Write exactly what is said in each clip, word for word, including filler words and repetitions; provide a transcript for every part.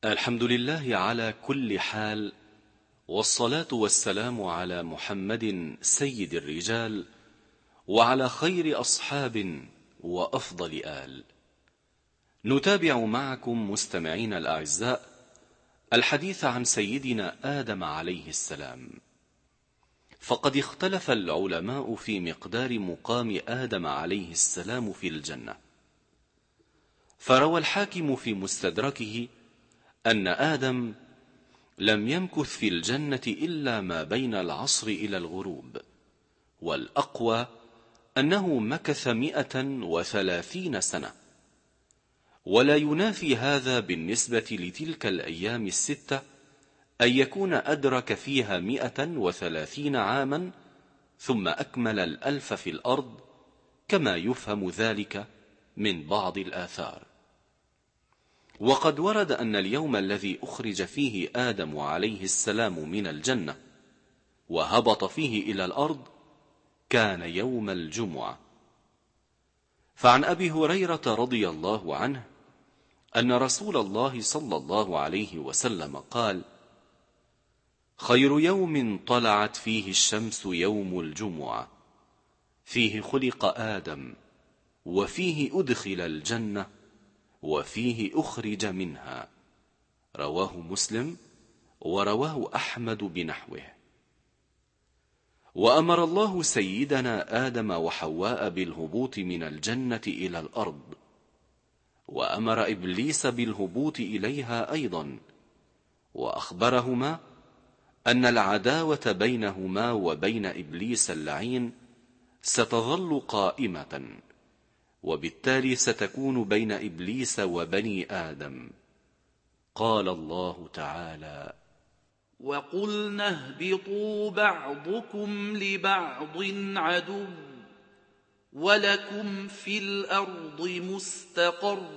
الحمد لله على كل حال، والصلاة والسلام على محمد سيد الرجال وعلى خير أصحاب وأفضل آل. نتابع معكم مستمعين الأعزاء الحديث عن سيدنا آدم عليه السلام، فقد اختلف العلماء في مقدار مقام آدم عليه السلام في الجنة. فروى الحاكم في مستدركه أن آدم لم يمكث في الجنة إلا ما بين العصر إلى الغروب، والأقوى أنه مكث مئة وثلاثين سنة، ولا ينافي هذا بالنسبة لتلك الأيام الستة أن يكون أدرك فيها مئة وثلاثين عاما ثم أكمل الألف في الأرض، كما يفهم ذلك من بعض الآثار. وقد ورد أن اليوم الذي أخرج فيه آدم عليه السلام من الجنة وهبط فيه إلى الأرض كان يوم الجمعة. فعن أبي هريرة رضي الله عنه أن رسول الله صلى الله عليه وسلم قال: خير يوم طلعت فيه الشمس يوم الجمعة، فيه خلق آدم، وفيه أدخل الجنة، وفيه أخرج منها. رواه مسلم، ورواه أحمد بنحوه. وأمر الله سيدنا آدم وحواء بالهبوط من الجنة إلى الأرض، وأمر إبليس بالهبوط إليها أيضا، وأخبرهما أن العداوة بينهما وبين إبليس اللعين ستظل قائمة، وبالتالي ستكون بين إبليس وبني آدم. قال الله تعالى: وقلنا اهبطوا بعضكم لبعض عدو ولكم في الأرض مستقر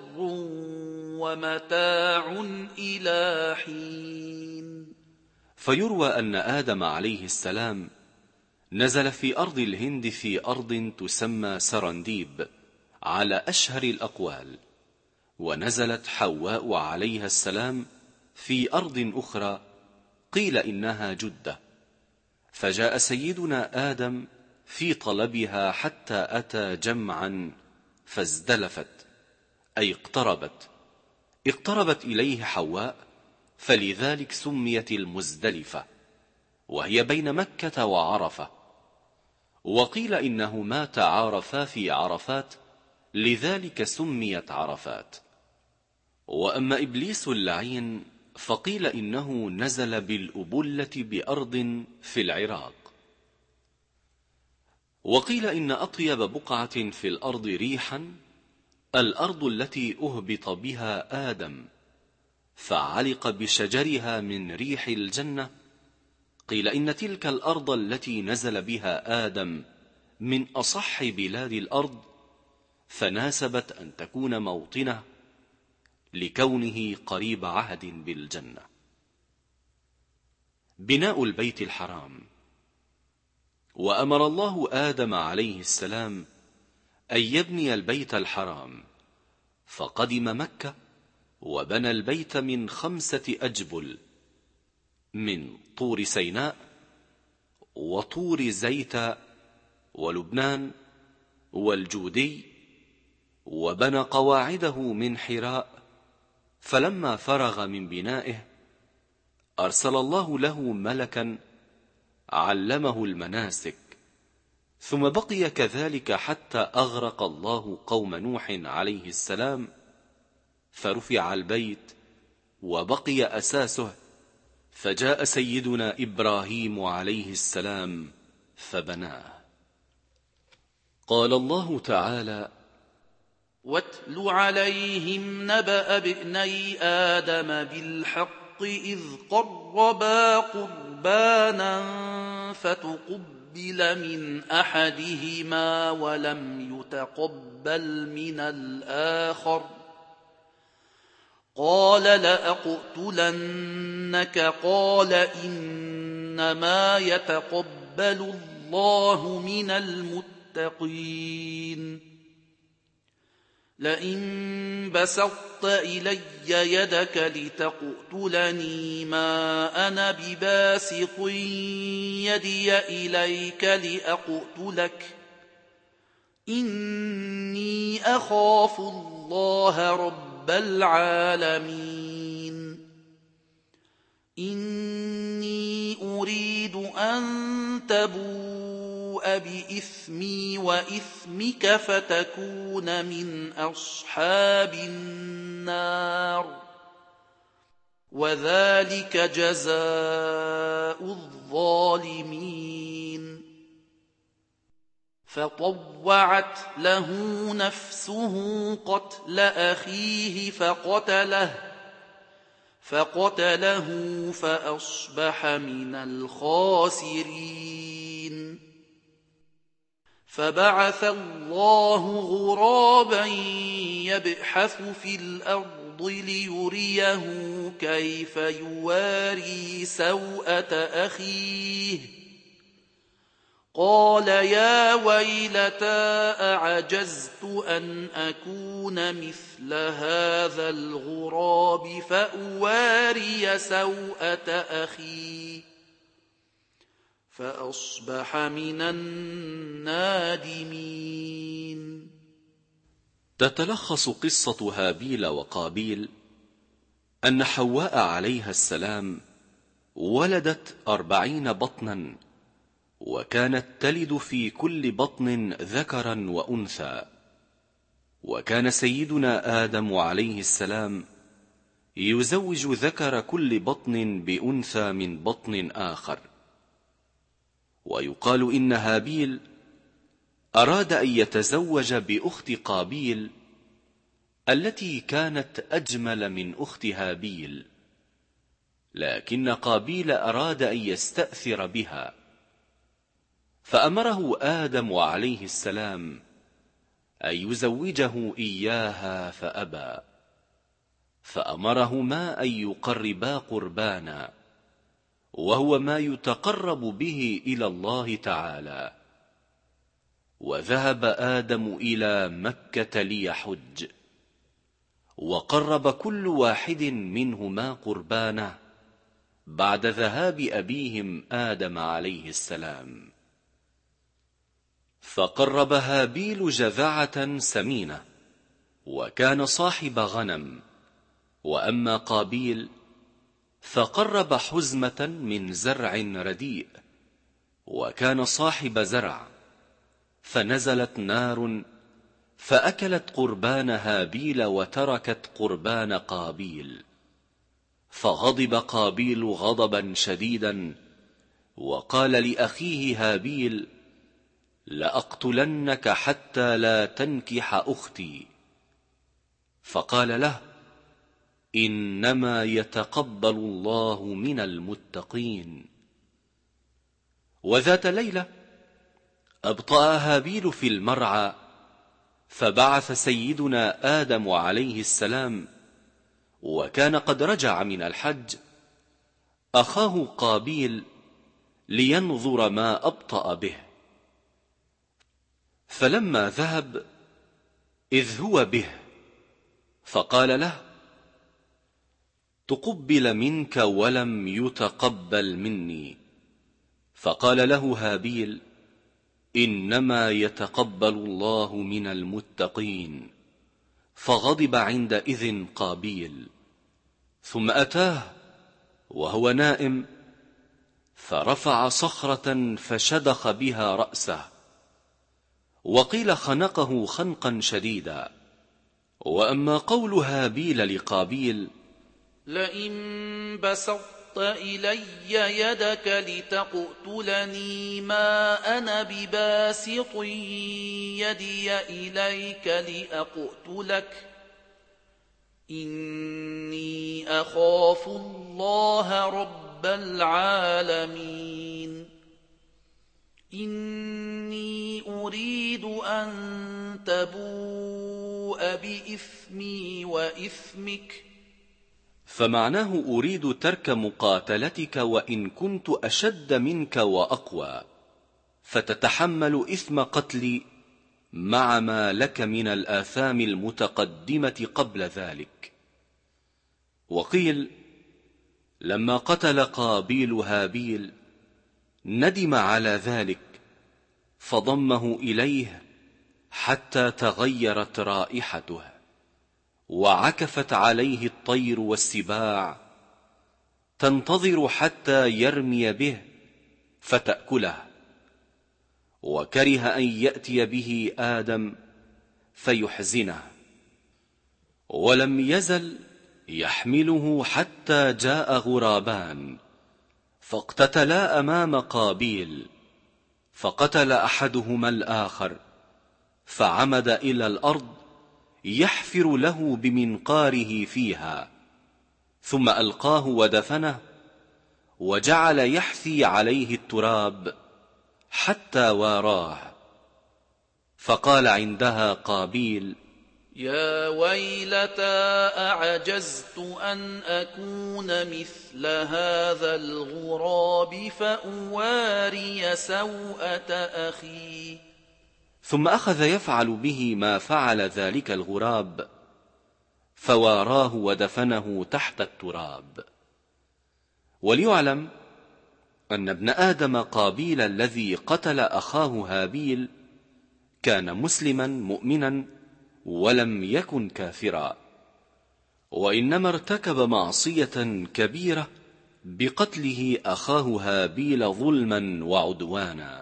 ومتاع إلى حين. فيروى أن آدم عليه السلام نزل في أرض الهند في أرض تسمى سرنديب على أشهر الأقوال، ونزلت حواء عليها السلام في أرض أخرى قيل إنها جدة، فجاء سيدنا آدم في طلبها حتى أتى جمعا فازدلفت، أي اقتربت اقتربت إليه حواء، فلذلك سميت المزدلفة، وهي بين مكة وعرفة. وقيل إنهما تعارفا في عرفات، لذلك سميت عرفات. وأما إبليس اللعين فقيل إنه نزل بالأبلة بأرض في العراق. وقيل إن أطيب بقعة في الأرض ريحا الأرض التي أهبط بها آدم، فعلق بشجرها من ريح الجنة. قيل إن تلك الأرض التي نزل بها آدم من أصح بلاد الأرض، فناسبت أن تكون موطنه لكونه قريب عهد بالجنة. بناء البيت الحرام. وأمر الله آدم عليه السلام أن يبني البيت الحرام، فقدم مكة وبنى البيت من خمسة أجبل، من طور سيناء وطور زيت ولبنان والجودي، وبنى قواعده من حراء. فلما فرغ من بنائه أرسل الله له ملكا علمه المناسك، ثم بقي كذلك حتى أغرق الله قوم نوح عليه السلام، فرفع البيت وبقي أساسه، فجاء سيدنا إبراهيم عليه السلام فبناه. قال الله تعالى: واتل عليهم نبأ ابني آدم بالحق إذ قربا قربانا فتقبل من أحدهما ولم يتقبل من الآخر قال لأقتلنك قال إنما يتقبل الله من المتقين. لئن بسطت إلي يدك لتقتلني ما أنا بباسط يدي إليك لأقتلك إني أخاف الله رب العالمين إني أريد أن تبوء بإثمي وإثمك فتكون من أصحاب النار وذلك جزاء الظالمين فطوعت له نفسه قتل أخيه فقتله فقتله فأصبح من الخاسرين فبعث الله غرابا يبحث في الأرض ليريه كيف يواري سوءة أخيه قال يا ويلتى أعجزت أن أكون مثل هذا الغراب فأواري سوءة أخي فأصبح من النادمين. تتلخص قصة هابيل وقابيل أن حواء عليها السلام ولدت أربعين بطنا، وكانت تلد في كل بطن ذكرا وأنثى، وكان سيدنا آدم عليه السلام يزوج ذكر كل بطن بأنثى من بطن آخر. ويقال إن هابيل أراد أن يتزوج بأخت قابيل التي كانت أجمل من أخت هابيل، لكن قابيل أراد أن يستأثر بها، فأمره آدم عليه السلام أن يزوجه إياها فأبى، فأمرهما أن يقربا قربانا، وهو ما يتقرب به إلى الله تعالى. وذهب آدم إلى مكة ليحج، وقرب كل واحد منهما قربانه بعد ذهاب أبيهم آدم عليه السلام. فقرب هابيل جذعة سمينة، وكان صاحب غنم، وأما قابيل فقرب حزمة من زرع رديء، وكان صاحب زرع، فنزلت نار فأكلت قربان هابيل وتركت قربان قابيل، فغضب قابيل غضبا شديدا، وقال لأخيه هابيل لأقتلنك حتى لا تنكح أختي، فقال له إنما يتقبل الله من المتقين. وذات ليلة أبطأ هابيل في المرعى، فبعث سيدنا آدم عليه السلام، وكان قد رجع من الحج، أخاه قابيل لينظر ما أبطأ به. فلما ذهب إذ هو به، فقال له تقبل منك ولم يتقبل مني، فقال له هابيل إنما يتقبل الله من المتقين، فغضب عندئذ قابيل، ثم أتاه وهو نائم، فرفع صخرة فشدخ بها رأسه، وقيل خنقه خنقا شديدا. وأما قول هابيل لقابيل لئن بسطت إلي يدك لتقتلني ما أنا بباسط يدي إليك لأقتلك إني أخاف الله رب العالمين إني أريد أن تبوء بإثمي وإثمك. فمعناه أريد ترك مقاتلتك وإن كنت أشد منك وأقوى، فتتحمل إثم قتلي مع ما لك من الآثام المتقدمة قبل ذلك. وقيل لما قتل قابيل هابيل ندم على ذلك فضمه إليه حتى تغيرت رائحته وعكفت عليه الطير والسباع تنتظر حتى يرمي به فتأكله، وكره أن يأتي به آدم فيحزنه، ولم يزل يحمله حتى جاء غرابان فاقتتلا أمام قابيل، فقتل أحدهما الآخر فعمد إلى الأرض يحفر له بمنقاره فيها، ثم ألقاه ودفنه، وجعل يحثي عليه التراب حتى واراه. فقال عندها قابيل: يا ويلتى أعجزت أن أكون مثل هذا الغراب فأواري سوءة أخي. ثم أخذ يفعل به ما فعل ذلك الغراب، فواراه ودفنه تحت التراب. وليعلم أن ابن آدم قابيل الذي قتل أخاه هابيل كان مسلما مؤمنا ولم يكن كافرا، وإنما ارتكب معصية كبيرة بقتله أخاه هابيل ظلما وعدوانا.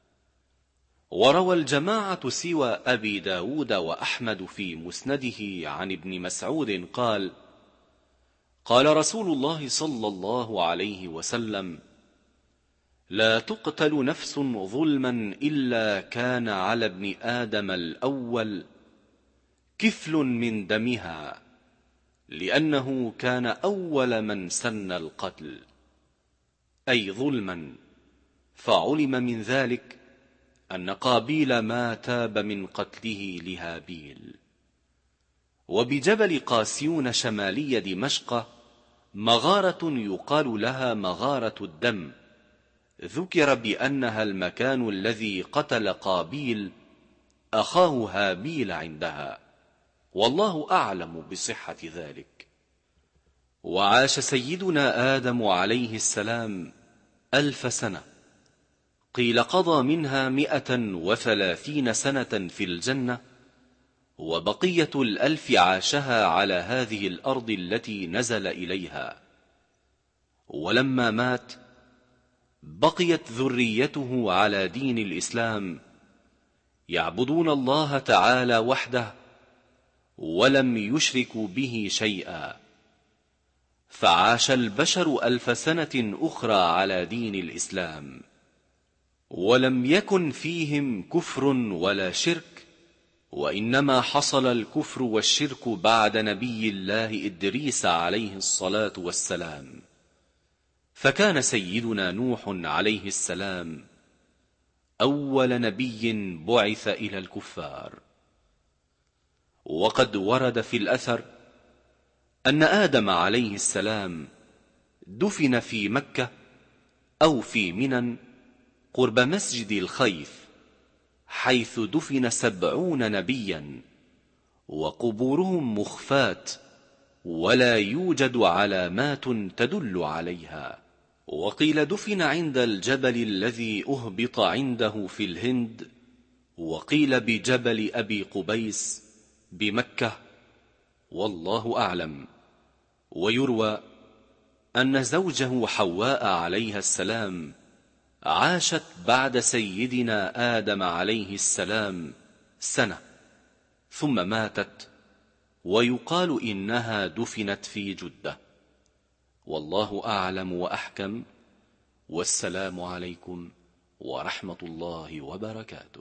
وروى الجماعة سوى أبي داود وأحمد في مسنده عن ابن مسعود قال: قال رسول الله صلى الله عليه وسلم: لا تقتل نفس ظلما إلا كان على ابن آدم الأول كفل من دمها، لأنه كان أول من سن القتل، أي ظلما. فعلم من ذلك أن قابيل ما تاب من قتله لهابيل. وبجبل قاسيون شمالي دمشق مغارة يقال لها مغارة الدم، ذكر بأنها المكان الذي قتل قابيل أخاه هابيل عندها، والله أعلم بصحة ذلك. وعاش سيدنا آدم عليه السلام ألف سنة، قيل قضى منها مئة وثلاثين سنة في الجنة، وبقية الألف عاشها على هذه الأرض التي نزل إليها. ولما مات بقيت ذريته على دين الإسلام يعبدون الله تعالى وحده ولم يشركوا به شيئا، فعاش البشر ألف سنة أخرى على دين الإسلام، ولم يكن فيهم كفر ولا شرك، وإنما حصل الكفر والشرك بعد نبي الله إدريس عليه الصلاة والسلام، فكان سيدنا نوح عليه السلام أول نبي بعث إلى الكفار. وقد ورد في الأثر أن آدم عليه السلام دفن في مكة أو في منى قرب مسجد الخيف، حيث دفن سبعون نبيا، وقبورهم مخفاة ولا يوجد علامات تدل عليها. وقيل دفن عند الجبل الذي أهبط عنده في الهند، وقيل بجبل أبي قبيس بمكة، والله أعلم. ويروى أن زوجه حواء عليها السلام عاشت بعد سيدنا آدم عليه السلام سنة ثم ماتت، ويقال إنها دفنت في جدة، والله أعلم وأحكم. والسلام عليكم ورحمة الله وبركاته.